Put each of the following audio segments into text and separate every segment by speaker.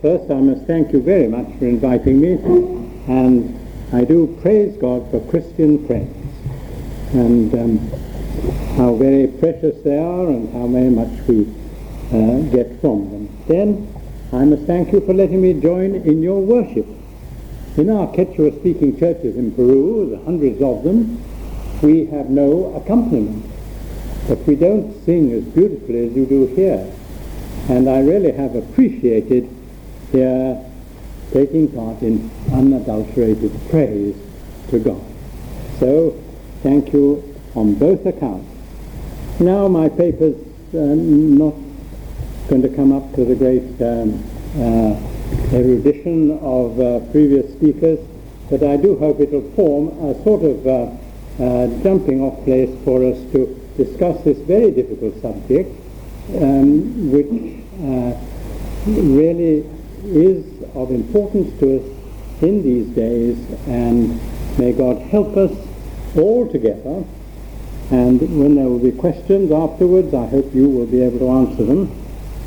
Speaker 1: First, I must thank you very much for inviting me, and I do praise God for Christian friends, and how very precious they are and how very much we get from them. Then, I must thank you for letting me join in your worship. In our Quechua-speaking churches in Peru, the hundreds of them, we have no accompaniment, but we don't sing as beautifully as you do here. And I really have appreciated here taking part in unadulterated praise to God. So, thank you on both accounts. Now my paper's not going to come up to the great erudition of previous speakers, but I do hope it will form a sort of jumping off place for us to discuss this very difficult subject, which really is of importance to us in these days, and may God help us all together. And when there will be questions afterwards, I hope you will be able to answer them,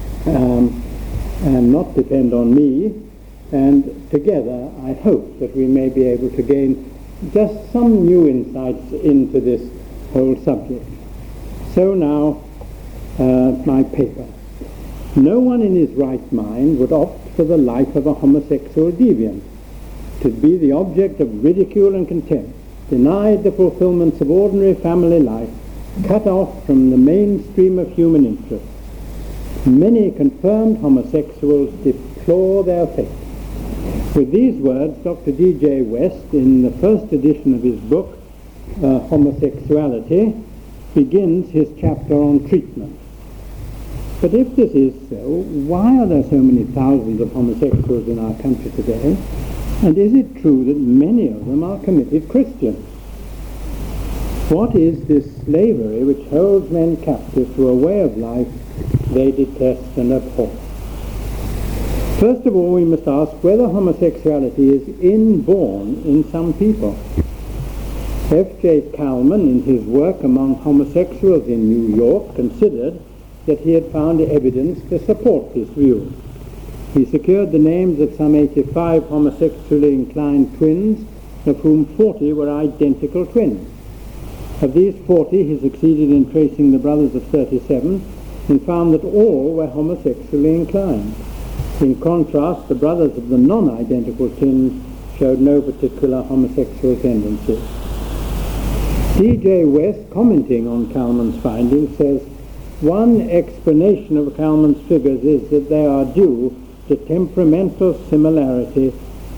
Speaker 1: and not depend on me. And together, I hope that we may be able to gain just some new insights into this whole subject. So now, my paper. No one in his right mind would opt for the life of a homosexual deviant, to be the object of ridicule and contempt, denied the fulfillments of ordinary family life, cut off from the mainstream of human interest. Many confirmed homosexuals deplore their fate. With these words, Dr. D.J. West, in the first edition of his book, Homosexuality, begins his chapter on treatment. But if this is so, why are there so many thousands of homosexuals in our country today? And is it true that many of them are committed Christians? What is this slavery which holds men captive to a way of life they detest and abhor? First of all, we must ask whether homosexuality is inborn in some people. F.J. Kalman, in his work among homosexuals in New York, considered that he had found evidence to support this view. He secured the names of some 85 homosexually inclined twins, of whom 40 were identical twins. Of these 40, he succeeded in tracing the brothers of 37 and found that all were homosexually inclined. In contrast, the brothers of the non-identical twins showed no particular homosexual tendencies. D.J. West, commenting on Kalman's findings, says, one explanation of Kalman's figures is that they are due to temperamental similarity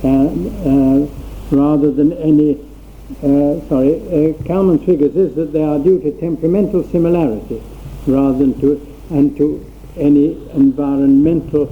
Speaker 1: rather than any, Kalman's figures is that they are due to temperamental similarity rather than to any environmental,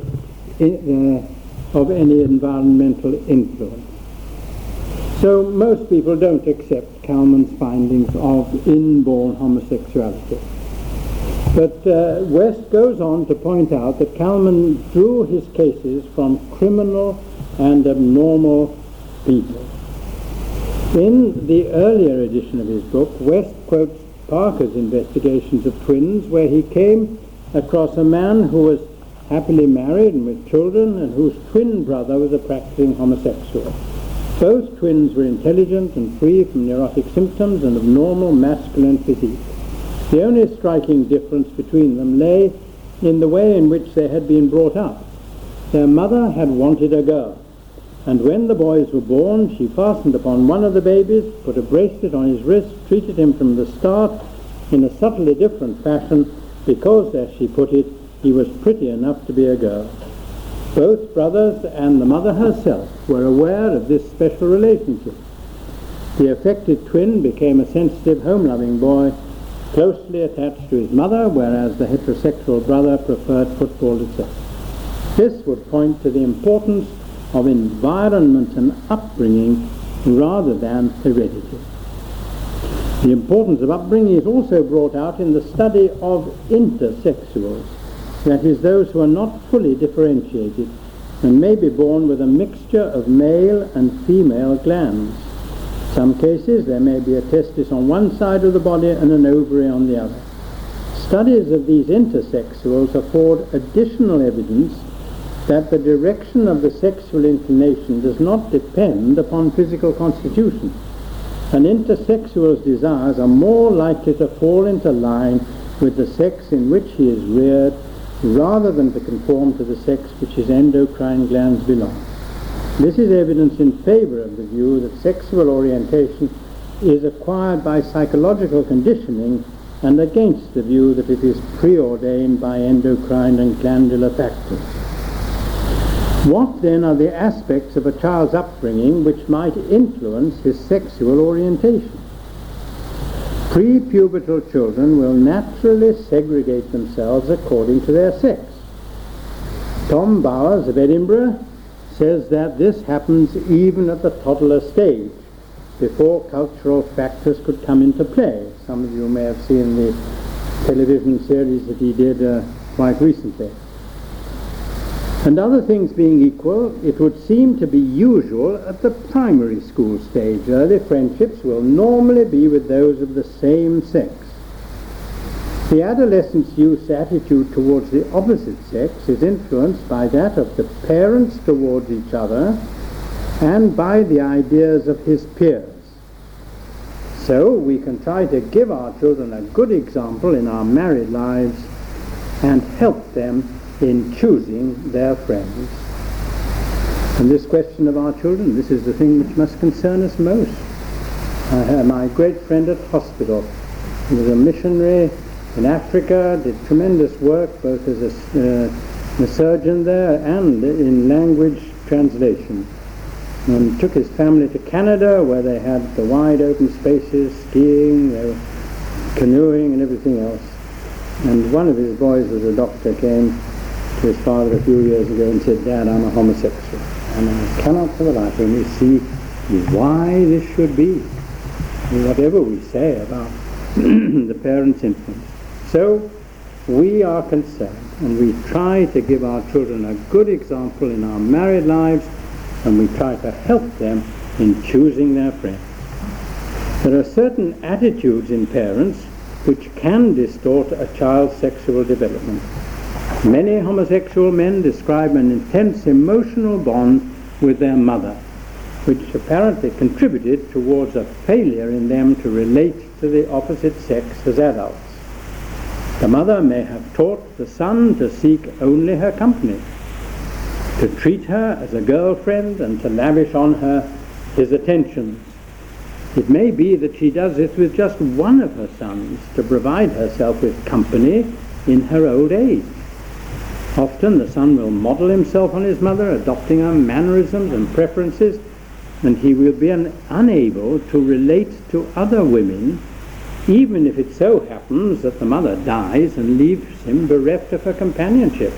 Speaker 1: of any environmental influence. So most people don't accept Kalman's findings of inborn homosexuality. But West goes on to point out that Kalman drew his cases from criminal and abnormal people. In the earlier edition of his book, West quotes Parker's investigations of twins, where he came across a man who was happily married and with children, and whose twin brother was a practicing homosexual. Both twins were intelligent and free from neurotic symptoms and of normal masculine physique. The only striking difference between them lay in the way in which they had been brought up. Their mother had wanted a girl, and when the boys were born, she fastened upon one of the babies, put a bracelet on his wrist, treated him from the start in a subtly different fashion because, as she put it, he was pretty enough to be a girl. Both brothers and the mother herself were aware of this special relationship. The affected twin became a sensitive, home-loving boy, closely attached to his mother, whereas the heterosexual brother preferred football itself. This would point to the importance of environment and upbringing rather than heredity. The importance of upbringing is also brought out in the study of intersexuals, that is, those who are not fully differentiated and may be born with a mixture of male and female glands. In some cases there may be a testis on one side of the body and an ovary on the other. Studies of these intersexuals afford additional evidence that the direction of the sexual inclination does not depend upon physical constitution. An intersexual's desires are more likely to fall into line with the sex in which he is reared rather than to conform to the sex which his endocrine glands belong. This is evidence in favor of the view that sexual orientation is acquired by psychological conditioning and against the view that it is preordained by endocrine and glandular factors. What then are the aspects of a child's upbringing which might influence his sexual orientation? Prepubertal children will naturally segregate themselves according to their sex. Tom Bowers of Edinburgh says that this happens even at the toddler stage, before cultural factors could come into play. Some of you may have seen the television series that he did quite recently. And other things being equal, it would seem to be usual at the primary school stage. Early friendships will normally be with those of the same sex. The adolescent's youth's attitude towards the opposite sex is influenced by that of the parents towards each other and by the ideas of his peers. So we can try to give our children a good example in our married lives and help them in choosing their friends. And this question of our children, this is the thing which must concern us most. I had my great friend at hospital. He was a missionary in Africa, did tremendous work both as a surgeon there and in language translation. And took his family to Canada, where they had the wide open spaces, skiing, canoeing and everything else. And one of his boys was a doctor, came to his father a few years ago and said, "Dad, I'm a homosexual, and I cannot for the life of me see why this should be, whatever we say about the parents' influence." So we are concerned, and we try to give our children a good example in our married lives, and we try to help them in choosing their friends. There are certain attitudes in parents which can distort a child's sexual development. Many homosexual men describe an intense emotional bond with their mother, which apparently contributed towards a failure in them to relate to the opposite sex as adults. The mother may have taught the son to seek only her company, to treat her as a girlfriend and to lavish on her his attentions. It may be that she does this with just one of her sons to provide herself with company in her old age. Often the son will model himself on his mother, adopting her mannerisms and preferences, and he will be unable to relate to other women, even if it so happens that the mother dies and leaves him bereft of her companionship.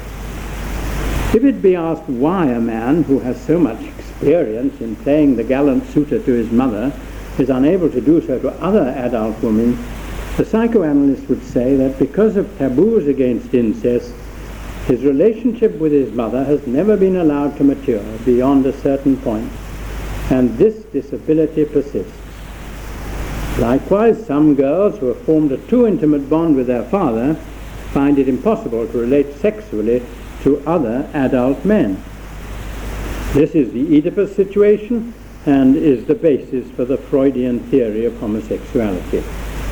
Speaker 1: If it be asked why a man who has so much experience in playing the gallant suitor to his mother is unable to do so to other adult women, the psychoanalyst would say that because of taboos against incest, his relationship with his mother has never been allowed to mature beyond a certain point, and this disability persists. Likewise, some girls who have formed a too intimate bond with their father find it impossible to relate sexually to other adult men. This is the Oedipus situation and is the basis for the Freudian theory of homosexuality.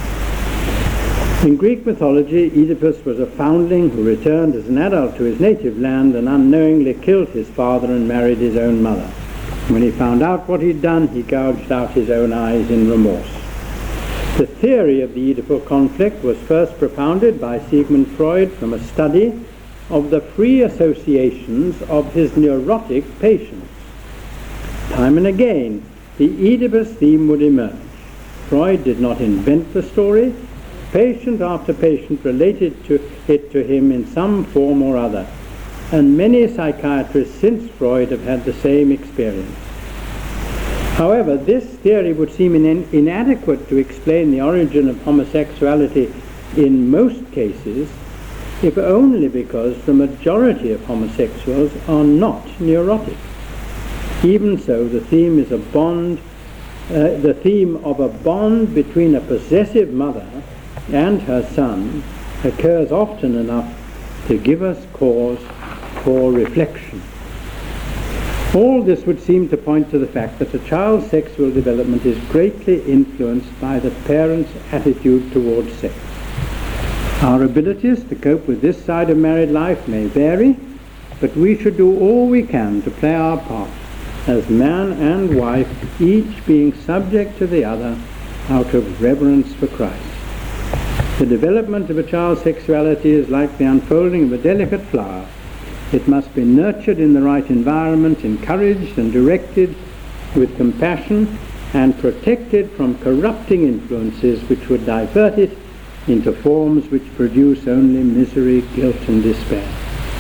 Speaker 1: In Greek mythology, Oedipus was a foundling who returned as an adult to his native land and unknowingly killed his father and married his own mother. When he found out what he'd done, he gouged out his own eyes in remorse. The theory of the Oedipal conflict was first propounded by Sigmund Freud from a study of the free associations of his neurotic patients. Time and again, the Oedipus theme would emerge. Freud did not invent the story. Patient after patient related it to him in some form or other, and many psychiatrists since Freud have had the same experience. However, this theory would seem inadequate to explain the origin of homosexuality in most cases, if only because the majority of homosexuals are not neurotic. Even so, the theme is the theme of a bond between a possessive mother and her son occurs often enough to give us cause for reflection. All this would seem to point to the fact that a child's sexual development is greatly influenced by the parent's attitude towards sex. Our abilities to cope with this side of married life may vary, but we should do all we can to play our part as man and wife, each being subject to the other out of reverence for Christ. The development of a child's sexuality is like the unfolding of a delicate flower. It must be nurtured in the right environment, encouraged and directed with compassion, and protected from corrupting influences which would divert it into forms which produce only misery, guilt and despair.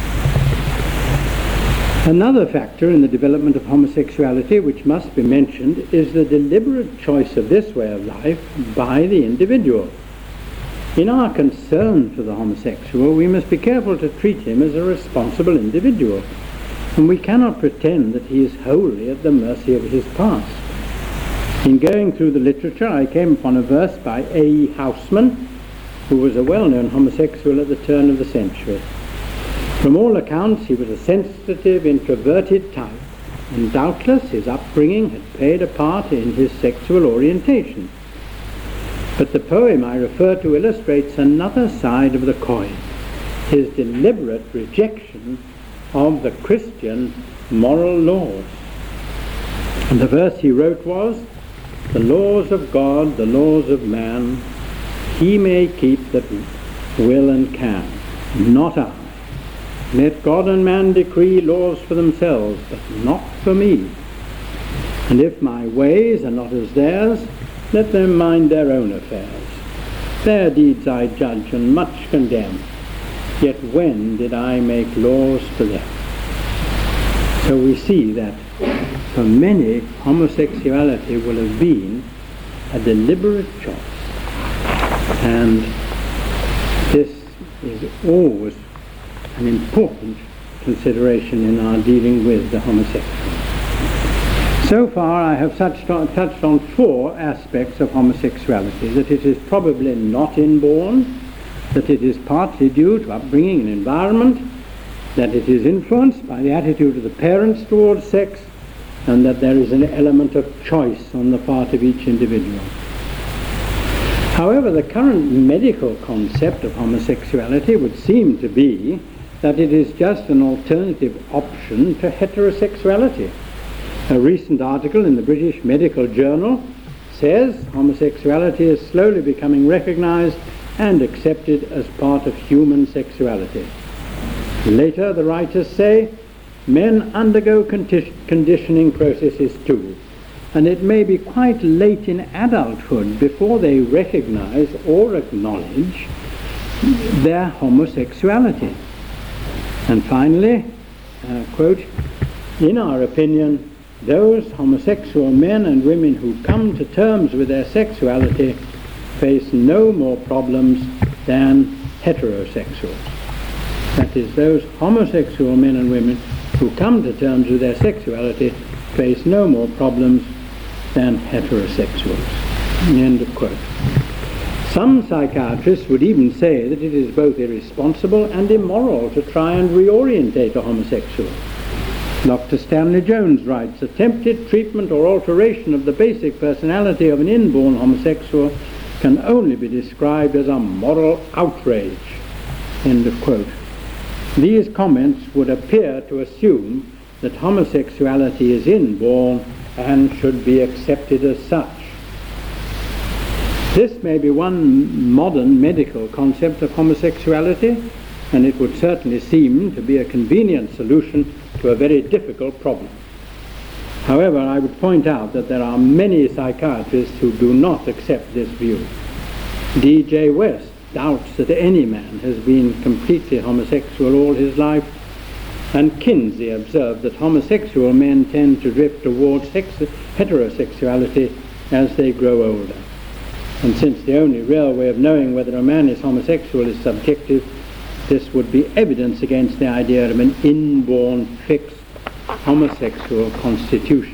Speaker 1: Another factor in the development of homosexuality which must be mentioned is the deliberate choice of this way of life by the individual. In our concern for the homosexual, we must be careful to treat him as a responsible individual, and we cannot pretend that he is wholly at the mercy of his past. In going through the literature, I came upon a verse by A.E. Houseman, who was a well-known homosexual at the turn of the century. From all accounts, he was a sensitive, introverted type, and doubtless his upbringing had played a part in his sexual orientation. But the poem I refer to illustrates another side of the coin, his deliberate rejection of the Christian moral laws. And the verse he wrote was, "The laws of God, the laws of man, he may keep that will and can, not I. Let God and man decree laws for themselves, but not for me. And if my ways are not as theirs, let them mind their own affairs. Their deeds I judge and much condemn, yet when did I make laws for them?" So we see that for many, homosexuality will have been a deliberate choice. And this is always an important consideration in our dealing with the homosexual. So far I have touched on four aspects of homosexuality: that it is probably not inborn, that it is partly due to upbringing and environment, that it is influenced by the attitude of the parents towards sex, and that there is an element of choice on the part of each individual. However, the current medical concept of homosexuality would seem to be that it is just an alternative option to heterosexuality. A recent article in the British Medical Journal says homosexuality is slowly becoming recognized and accepted as part of human sexuality. Later, the writers say, men undergo conditioning processes too, and it may be quite late in adulthood before they recognize or acknowledge their homosexuality. And finally, quote, "In our opinion, those homosexual men and women who come to terms with their sexuality face no more problems than heterosexuals." That is, those homosexual men and women who come to terms with their sexuality face no more problems than heterosexuals. End of quote. Some psychiatrists would even say that it is both irresponsible and immoral to try and reorientate a homosexual. Dr. Stanley Jones writes, "Attempted treatment or alteration of the basic personality of an inborn homosexual can only be described as a moral outrage." End of quote. These comments would appear to assume that homosexuality is inborn and should be accepted as such. This may be one modern medical concept of homosexuality, and it would certainly seem to be a convenient solution to a very difficult problem. However, I would point out that there are many psychiatrists who do not accept this view. D.J. West doubts that any man has been completely homosexual all his life, and Kinsey observed that homosexual men tend to drift towards heterosexuality as they grow older. And since the only real way of knowing whether a man is homosexual is subjective, this would be evidence against the idea of an inborn, fixed homosexual constitution.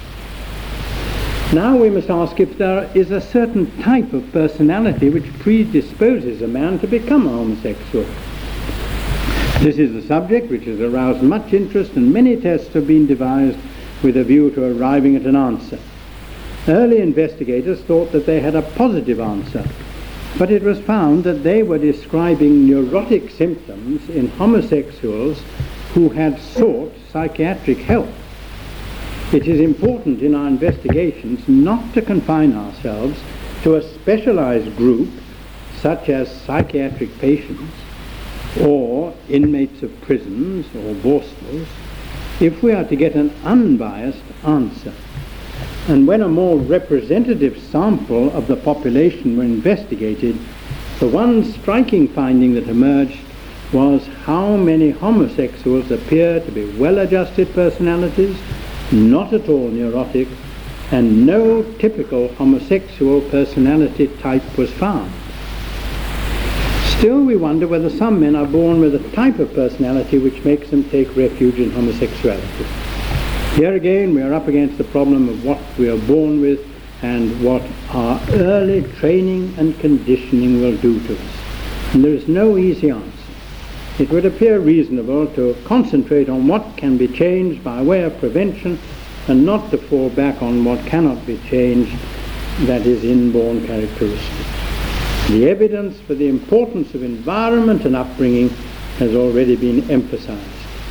Speaker 1: Now we must ask if there is a certain type of personality which predisposes a man to become a homosexual. This is a subject which has aroused much interest, and many tests have been devised with a view to arriving at an answer. Early investigators thought that they had a positive answer, but it was found that they were describing neurotic symptoms in homosexuals who had sought psychiatric help. It is important in our investigations not to confine ourselves to a specialized group such as psychiatric patients or inmates of prisons or borstalls if we are to get an unbiased answer. And when a more representative sample of the population were investigated, the one striking finding that emerged was how many homosexuals appear to be well-adjusted personalities, not at all neurotic, and no typical homosexual personality type was found. Still, we wonder whether some men are born with a type of personality which makes them take refuge in homosexuality. Here again, we are up against the problem of what we are born with and what our early training and conditioning will do to us. And there is no easy answer. It would appear reasonable to concentrate on what can be changed by way of prevention and not to fall back on what cannot be changed, that is, inborn characteristics. The evidence for the importance of environment and upbringing has already been emphasized.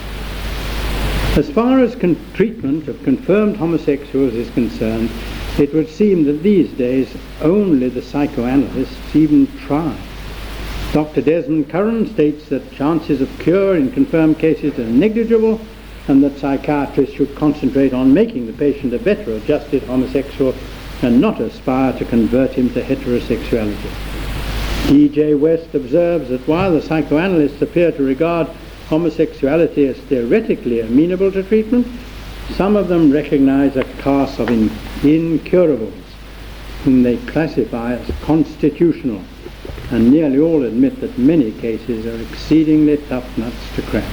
Speaker 1: As far as treatment of confirmed homosexuals is concerned, it would seem that these days only the psychoanalysts even try. Dr. Desmond Curran states that chances of cure in confirmed cases are negligible and that psychiatrists should concentrate on making the patient a better adjusted homosexual and not aspire to convert him to heterosexuality. E.J. West observes that while the psychoanalysts appear to regard homosexuality as theoretically amenable to treatment, some of them recognize a class of incurables, whom they classify as constitutional, and nearly all admit that many cases are exceedingly tough nuts to crack.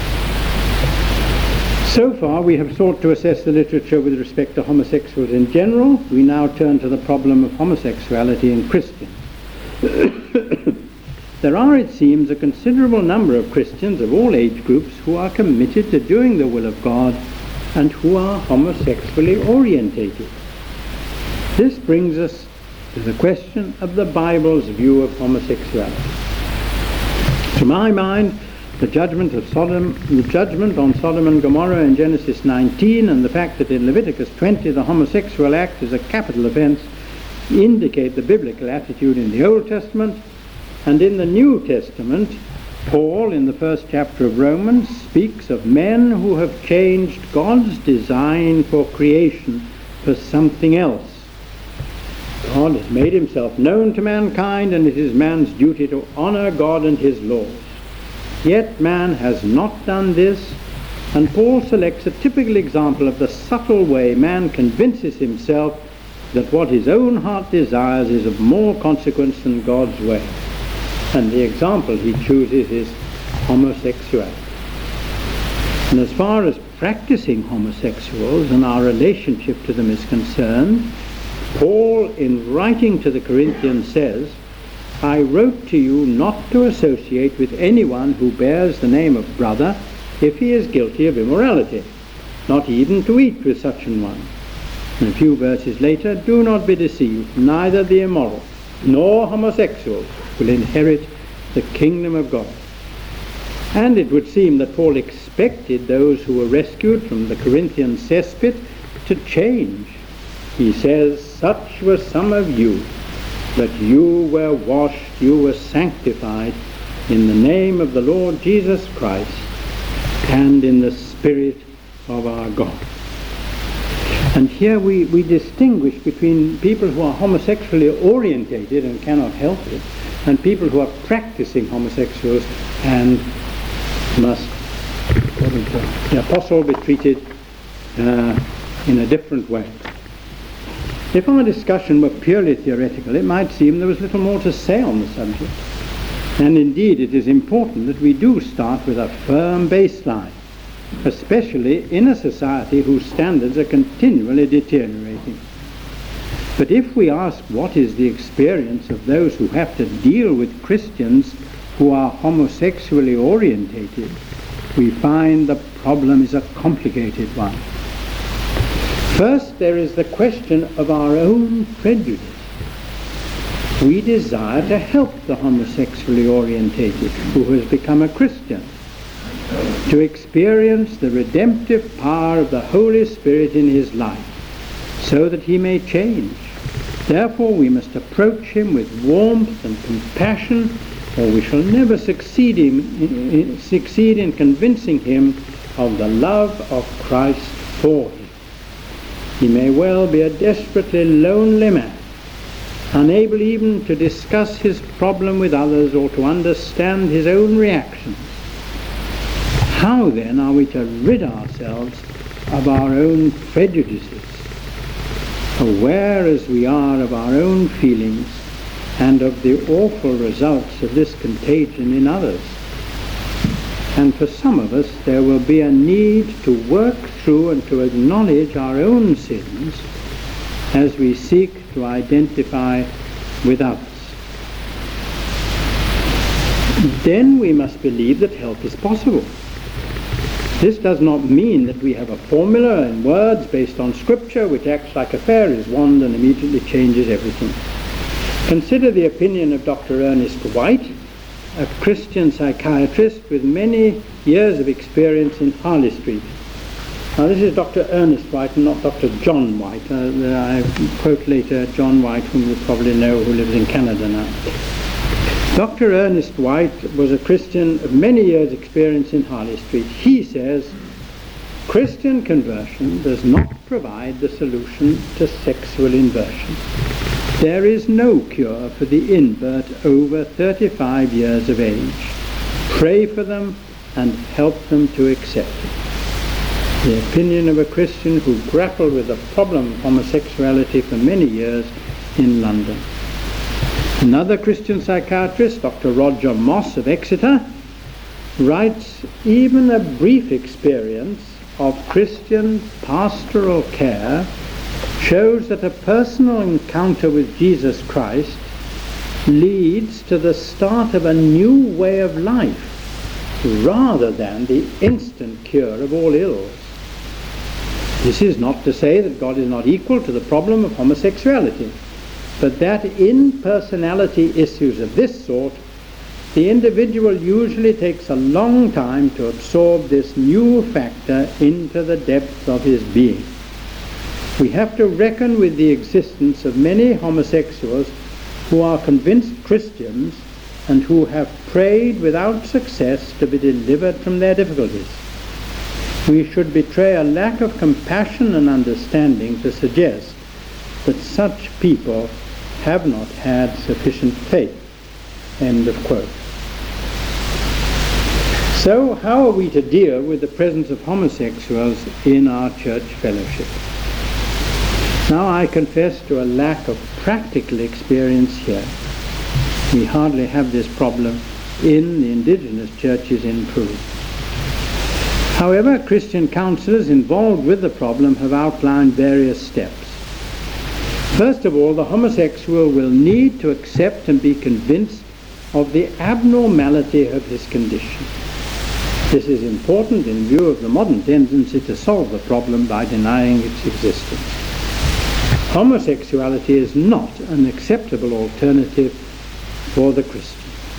Speaker 1: So far, we have sought to assess the literature with respect to homosexuals in general. We now turn to the problem of homosexuality in Christians. There are, it seems, a considerable number of Christians of all age groups who are committed to doing the will of God and who are homosexually orientated. This brings us to the question of the Bible's view of homosexuality. To my mind, the judgment on Sodom and Gomorrah in Genesis 19 and the fact that in Leviticus 20 the homosexual act is a capital offense indicate the biblical attitude in the Old Testament, and in the New Testament, Paul, in the first chapter of Romans, speaks of men who have changed God's design for creation for something else. God has made himself known to mankind, and it is man's duty to honor God and his laws. Yet man has not done this, and Paul selects a typical example of the subtle way man convinces himself that what his own heart desires is of more consequence than God's way. And the example he chooses is homosexuality. And as far as practicing homosexuals and our relationship to them is concerned, Paul, in writing to the Corinthians, says, "I wrote to you not to associate with anyone who bears the name of brother if he is guilty of immorality, not even to eat with such an one." And a few verses later, "Do not be deceived, neither the immoral nor homosexuals will inherit the kingdom of God." And it would seem that Paul expected those who were rescued from the Corinthian cesspit to change. He says, "Such were some of you, but you were washed, you were sanctified in the name of the Lord Jesus Christ and in the Spirit of our God." And here we distinguish between people who are homosexually orientated and cannot help it, and people who are practicing homosexuals and must, according to the apostle, be treated in a different way. If our discussion were purely theoretical, it might seem there was little more to say on the subject. And indeed, it is important that we do start with a firm baseline, especially in a society whose standards are continually deteriorating. But if we ask what is the experience of those who have to deal with Christians who are homosexually orientated, we find the problem is a complicated one. First, there is the question of our own prejudice. We desire to help the homosexually orientated who has become a Christian to experience the redemptive power of the Holy Spirit in his life, so that he may change. Therefore, we must approach him with warmth and compassion, or we shall never succeed in convincing him of the love of Christ for him. He may well be a desperately lonely man, unable even to discuss his problem with others or to understand his own reactions. How then are we to rid ourselves of our own prejudices, aware as we are of our own feelings and of the awful results of this contagion in others? And for some of us there will be a need to work through and to acknowledge our own sins as we seek to identify with others. Then we must believe that help is possible. This does not mean that we have a formula in words based on Scripture which acts like a fairy's wand and immediately changes everything. Consider the opinion of Dr. Ernest White, a Christian psychiatrist with many years of experience in Harley Street. Now this is Dr. Ernest White and not Dr. John White. I quote later John White, whom you probably know, who lives in Canada now. Dr. Ernest White was a Christian of many years' experience in Harley Street. He says, Christian conversion does not provide the solution to sexual inversion. There is no cure for the invert over 35 years of age. Pray for them and help them to accept it. The opinion of a Christian who grappled with the problem of homosexuality for many years in London. Another Christian psychiatrist, Dr. Roger Moss of Exeter, writes, even a brief experience of Christian pastoral care shows that a personal encounter with Jesus Christ leads to the start of a new way of life rather than the instant cure of all ills. This is not to say that God is not equal to the problem of homosexuality, but that in personality issues of this sort, the individual usually takes a long time to absorb this new factor into the depth of his being. We have to reckon with the existence of many homosexuals who are convinced Christians and who have prayed without success to be delivered from their difficulties. We should betray a lack of compassion and understanding to suggest that such people have not had sufficient faith. End of quote. So how are we to deal with the presence of homosexuals in our church fellowship? Now I confess to a lack of practical experience here. We hardly have this problem in the indigenous churches in Peru. However, Christian counselors involved with the problem have outlined various steps. First of all, the homosexual will need to accept and be convinced of the abnormality of his condition. This is important in view of the modern tendency to solve the problem by denying its existence. Homosexuality is not an acceptable alternative for the Christian.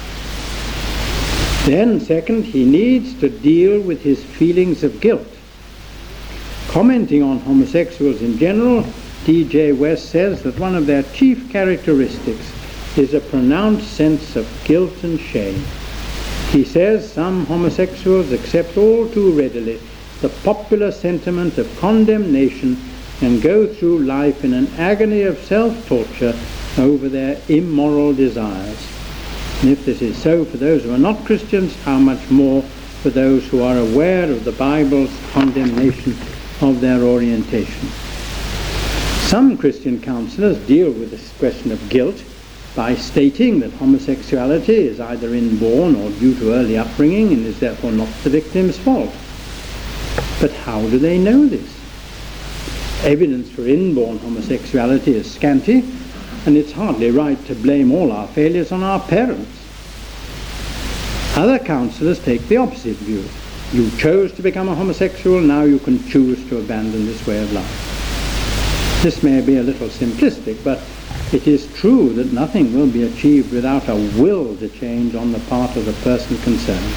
Speaker 1: Then, second, he needs to deal with his feelings of guilt. Commenting on homosexuals in general, D.J. West says that one of their chief characteristics is a pronounced sense of guilt and shame. He says some homosexuals accept all too readily the popular sentiment of condemnation and go through life in an agony of self-torture over their immoral desires. And if this is so for those who are not Christians, how much more for those who are aware of the Bible's condemnation of their orientation. Some Christian counselors deal with this question of guilt by stating that homosexuality is either inborn or due to early upbringing and is therefore not the victim's fault. But how do they know this? Evidence for inborn homosexuality is scanty, and it's hardly right to blame all our failures on our parents. Other counselors take the opposite view. You chose to become a homosexual, now you can choose to abandon this way of life. This may be a little simplistic, but it is true that nothing will be achieved without a will to change on the part of the person concerned.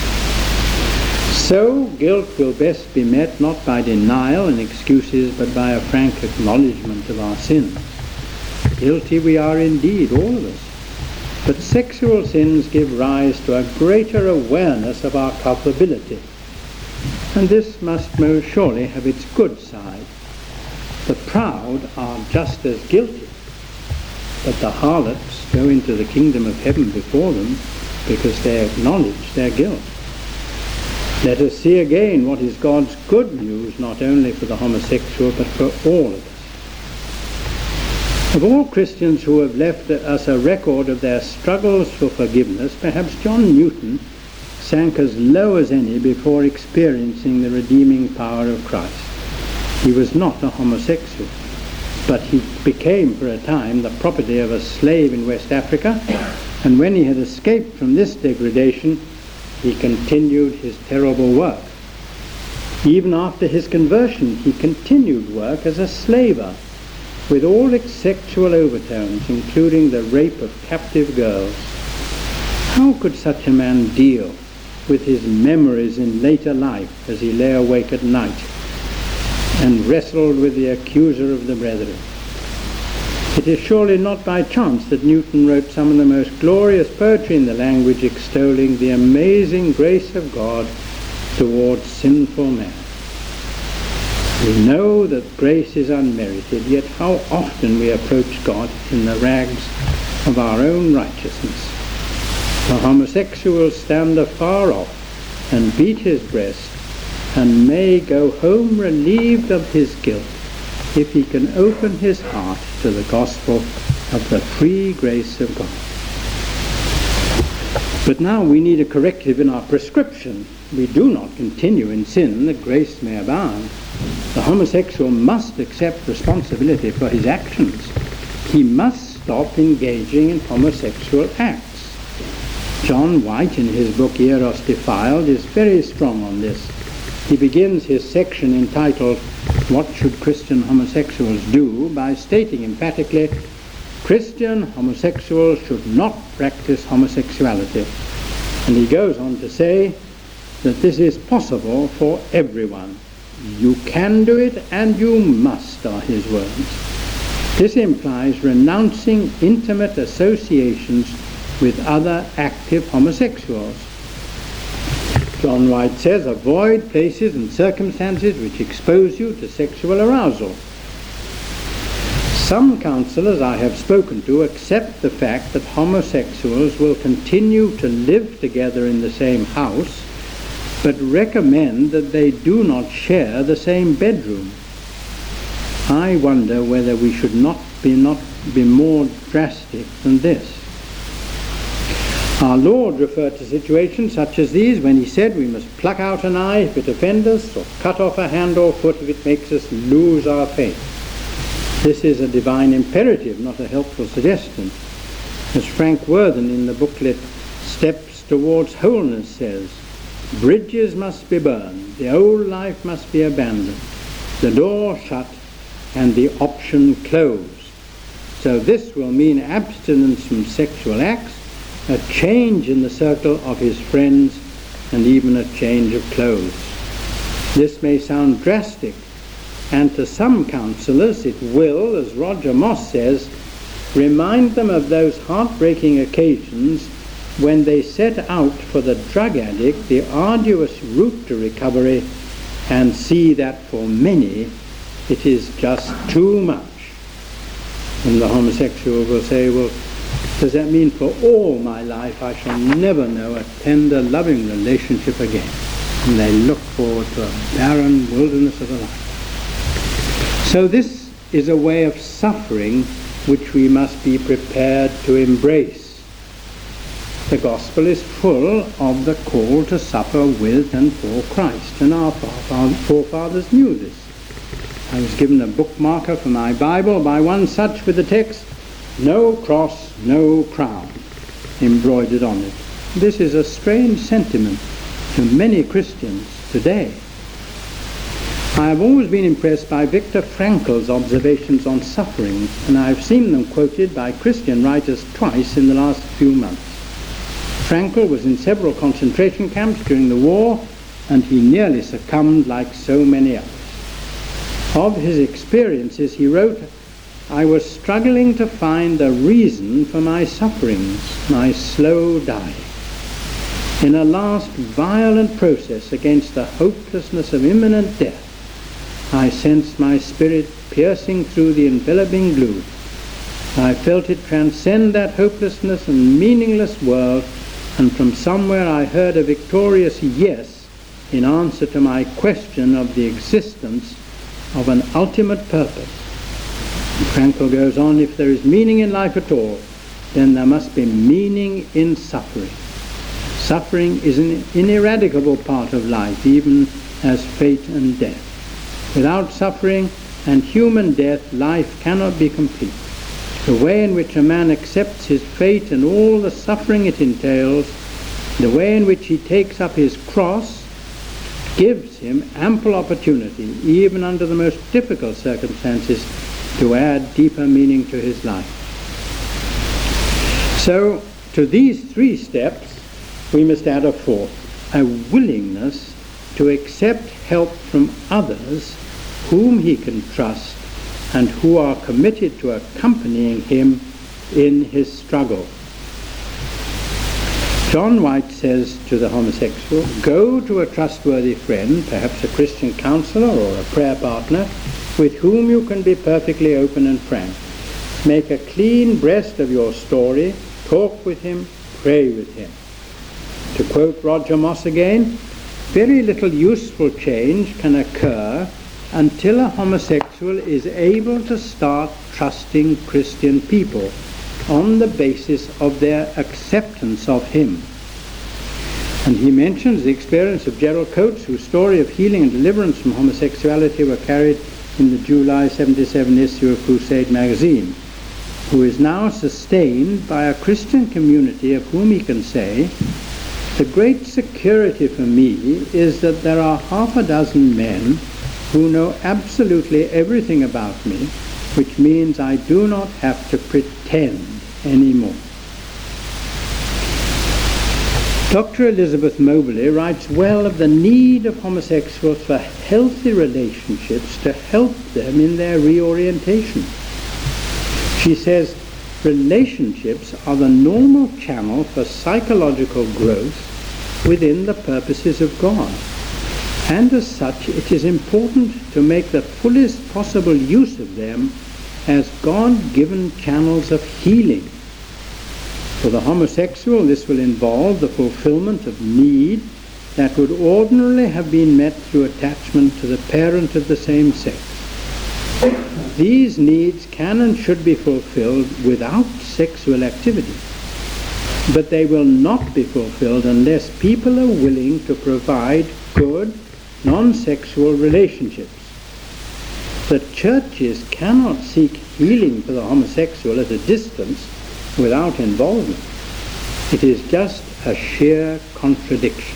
Speaker 1: So, guilt will best be met not by denial and excuses, but by a frank acknowledgement of our sins. Guilty we are indeed, all of us. But sexual sins give rise to a greater awareness of our culpability. And this must most surely have its good side. The proud are just as guilty, but the harlots go into the kingdom of heaven before them because they acknowledge their guilt. Let us see again what is God's good news, not only for the homosexual, but for all of us. Of all Christians who have left us a record of their struggles for forgiveness, perhaps John Newton sank as low as any before experiencing the redeeming power of Christ. He was not a homosexual, but he became for a time the property of a slave in West Africa, and when he had escaped from this degradation, he continued his terrible work. Even after his conversion, he continued work as a slaver, with all its sexual overtones, including the rape of captive girls. How could such a man deal with his memories in later life as he lay awake at night and wrestled with the accuser of the brethren? It is surely not by chance that Newton wrote some of the most glorious poetry in the language, extolling the amazing grace of God towards sinful man. We know that grace is unmerited, yet how often we approach God in the rags of our own righteousness. The homosexual stand afar off and beat his breast, and may go home relieved of his guilt if he can open his heart to the gospel of the free grace of God. But now we need a corrective in our prescription. We do not continue in sin that grace may abound. The homosexual must accept responsibility for his actions. He must stop engaging in homosexual acts. John White, in his book Eros Defiled, is very strong on this. He begins his section entitled, "What Should Christian Homosexuals Do?" by stating emphatically, Christian homosexuals should not practice homosexuality. And he goes on to say that this is possible for everyone. You can do it and you must, are his words. This implies renouncing intimate associations with other active homosexuals. John White says, avoid places and circumstances which expose you to sexual arousal. Some counselors I have spoken to accept the fact that homosexuals will continue to live together in the same house, but recommend that they do not share the same bedroom. I wonder whether we should not be more drastic than this. Our Lord referred to situations such as these when he said we must pluck out an eye if it offends us, or cut off a hand or foot if it makes us lose our faith. This is a divine imperative, not a helpful suggestion. As Frank Worthen in the booklet Steps Towards Wholeness says, bridges must be burned, the old life must be abandoned, the door shut and the option closed. So this will mean abstinence from sexual acts, a change in the circle of his friends, and even a change of clothes. This may sound drastic, and to some counselors it will, as Roger Moss says, remind them of those heartbreaking occasions when they set out for the drug addict the arduous route to recovery and see that for many it is just too much. And the homosexual will say, well, does that mean for all my life I shall never know a tender, loving relationship again? And they look forward to a barren wilderness of a life. So this is a way of suffering which we must be prepared to embrace. The gospel is full of the call to suffer with and for Christ, and our forefathers knew this. I was given a bookmarker for my Bible by one such with the text, "No cross, no crown," embroidered on it. This is a strange sentiment to many Christians today. I have always been impressed by Viktor Frankl's observations on sufferings, and I have seen them quoted by Christian writers twice in the last few months. Frankl was in several concentration camps during the war, and he nearly succumbed like so many others. Of his experiences he wrote, "I was struggling to find a reason for my sufferings, my slow dying. In a last violent process against the hopelessness of imminent death, I sensed my spirit piercing through the enveloping gloom. I felt it transcend that hopelessness and meaningless world, and from somewhere I heard a victorious yes in answer to my question of the existence of an ultimate purpose." And Frankl goes on, "If there is meaning in life at all, then there must be meaning in suffering. Suffering is an ineradicable part of life, even as fate and death. Without suffering and human death, life cannot be complete. The way in which a man accepts his fate and all the suffering it entails, the way in which he takes up his cross, gives him ample opportunity, even under the most difficult circumstances, to add deeper meaning to his life." So, to these three steps, we must add a fourth, a willingness to accept help from others whom he can trust and who are committed to accompanying him in his struggle. John White says to the homosexual, "Go to a trustworthy friend, perhaps a Christian counselor or a prayer partner, with whom you can be perfectly open and frank. Make a clean breast of your story, talk with him, pray with him." To quote Roger Moss again, "Very little useful change can occur until a homosexual is able to start trusting Christian people on the basis of their acceptance of him." And he mentions the experience of Gerald Coates, whose story of healing and deliverance from homosexuality were carried in the July 1977 issue of Crusade magazine, who is now sustained by a Christian community of whom he can say, "The great security for me is that there are half a dozen men who know absolutely everything about me, which means I do not have to pretend anymore." Dr. Elizabeth Moberly writes well of the need of homosexuals for healthy relationships to help them in their reorientation. She says, "Relationships are the normal channel for psychological growth within the purposes of God. And as such, it is important to make the fullest possible use of them as God-given channels of healing. For the homosexual, this will involve the fulfillment of need that would ordinarily have been met through attachment to the parent of the same sex. These needs can and should be fulfilled without sexual activity, but they will not be fulfilled unless people are willing to provide good, non-sexual relationships. The churches cannot seek healing for the homosexual at a distance without involvement. It is just a sheer contradiction.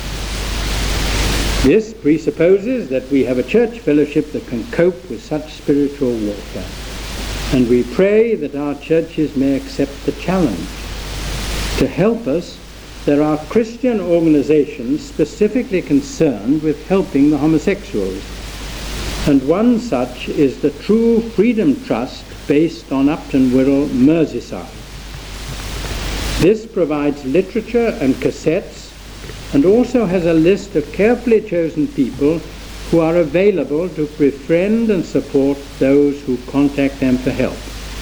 Speaker 1: This presupposes that we have a church fellowship that can cope with such spiritual warfare, and we pray that our churches may accept the challenge. To help us, there are Christian organizations specifically concerned with helping the homosexuals, and one such is the True Freedom Trust based on Upton Wirral, Merseyside. This provides literature and cassettes and also has a list of carefully chosen people who are available to befriend and support those who contact them for help.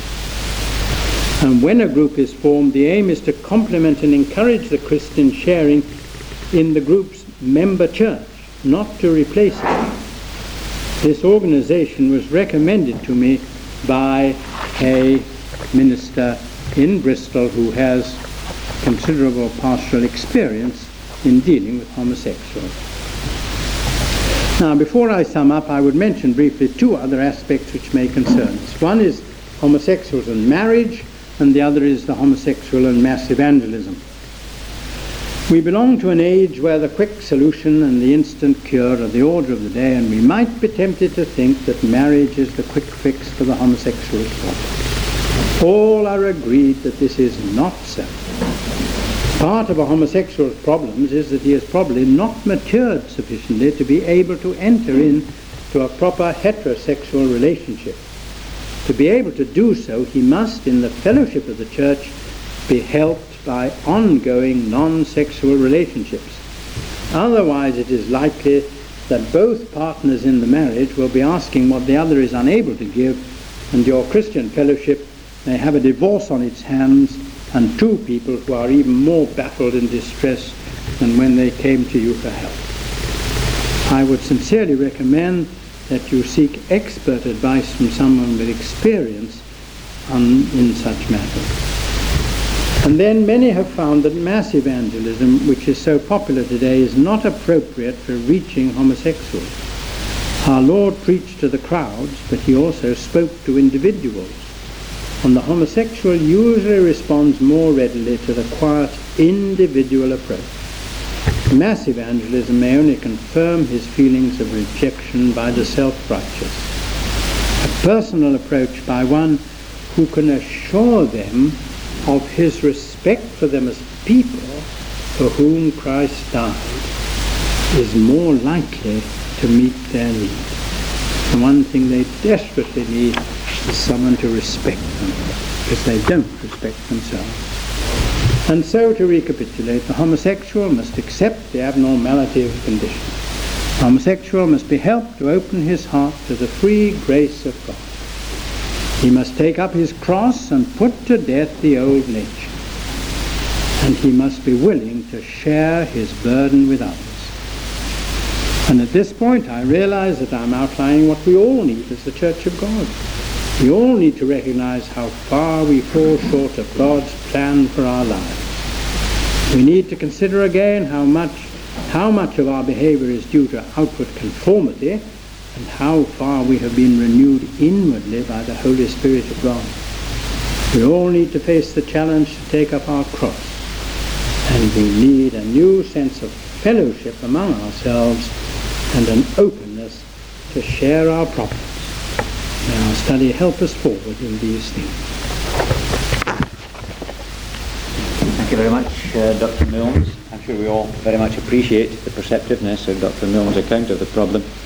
Speaker 1: And when a group is formed, the aim is to complement and encourage the Christian sharing in the group's member church, not to replace it. This organization was recommended to me by a minister in Bristol who has considerable pastoral experience in dealing with homosexuals. Now, before I sum up, I would mention briefly two other aspects which may concern us. One is homosexuals and marriage, and the other is the homosexual and mass evangelism. We belong to an age where the quick solution and the instant cure are the order of the day, and we might be tempted to think that marriage is the quick fix for the homosexual problem. All are agreed that this is not so. Part of a homosexual's problems is that he has probably not matured sufficiently to be able to enter into a proper heterosexual relationship. To be able to do so, he must, in the fellowship of the church, be helped by ongoing non-sexual relationships. Otherwise, it is likely that both partners in the marriage will be asking what the other is unable to give, and your Christian fellowship may have a divorce on its hands and two people who are even more baffled and distressed than when they came to you for help. I would sincerely recommend that you seek expert advice from someone with experience in such matters. And then many have found that mass evangelism, which is so popular today, is not appropriate for reaching homosexuals. Our Lord preached to the crowds, but he also spoke to individuals. And the homosexual usually responds more readily to the quiet, individual approach. Mass evangelism may only confirm his feelings of rejection by the self-righteous. A personal approach by one who can assure them of his respect for them as people for whom Christ died is more likely to meet their need. The one thing they desperately need is someone to respect them, because they don't respect themselves. And so, to recapitulate, the homosexual must accept the abnormality of condition. The homosexual must be helped to open his heart to the free grace of God. He must take up his cross and put to death the old nature. And he must be willing to share his burden with others. And at this point I realize that I'm outlining what we all need as the Church of God. We all need to recognize how far we fall short of God's plan for our lives. We need to consider again how much of our behavior is due to outward conformity, and how far we have been renewed inwardly by the Holy Spirit of God. We all need to face the challenge to take up our cross, and we need a new sense of fellowship among ourselves and an openness to share our problems. May our study help us forward in these things.
Speaker 2: Thank you very much, Dr. Milnes. I'm sure we all very much appreciate the perceptiveness of Dr. Milnes' account of the problem.